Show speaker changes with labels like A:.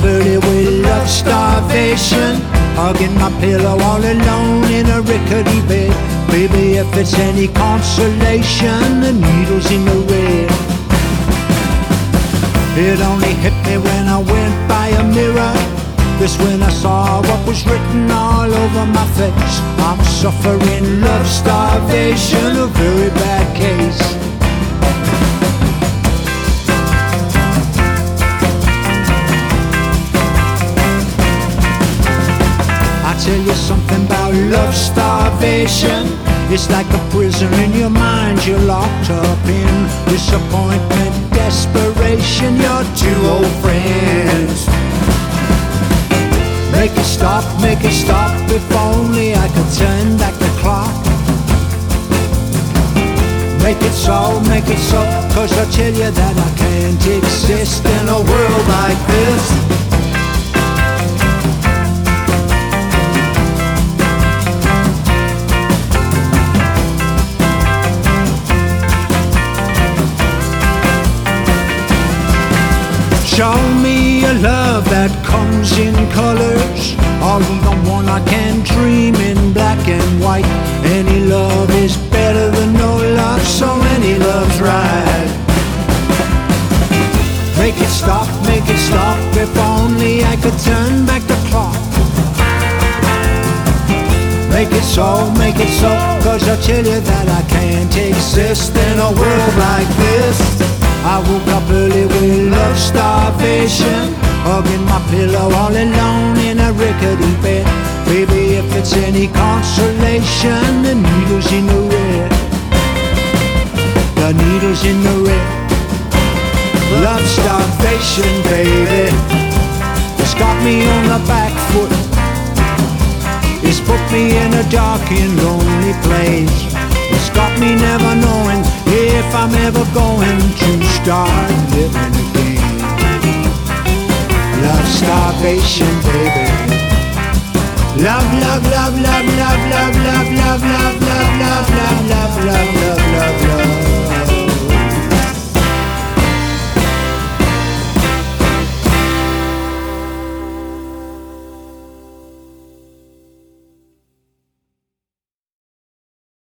A: early with love starvation, hugging my pillow all alone in a rickety bed. Baby, if it's any consolation, the needle's in the red. It only hit me when I went by a mirror. This when I saw what was written all over my face. I'm suffering love starvation, a very bad case. I tell you something about love starvation. It's like a prison in your mind you're locked up in. Disappointment, desperation, your two old friends. Make it stop, if only I could turn back the clock. Make it so, cause I tell you that I can't exist in a world like this. Show me a love that comes in colors, or even one I can dream in black and white. Any love is better than no love, so any love's right. Make it stop, if only I could turn back the clock. Make it so, cause I tell you that I can't exist in a world like this. I woke up early with love starvation, hugging my pillow all alone in a rickety bed. Baby, if it's any consolation, the needle's in the red. The needle's in the red. Love starvation, baby. It's got me on the back foot. It's put me in a dark and lonely place. It's got me never knowing if I'm ever going to start living again. Love starvation, baby. Love, love, love, love, love, love, love, love, love, love, love, love, love, love, love, love.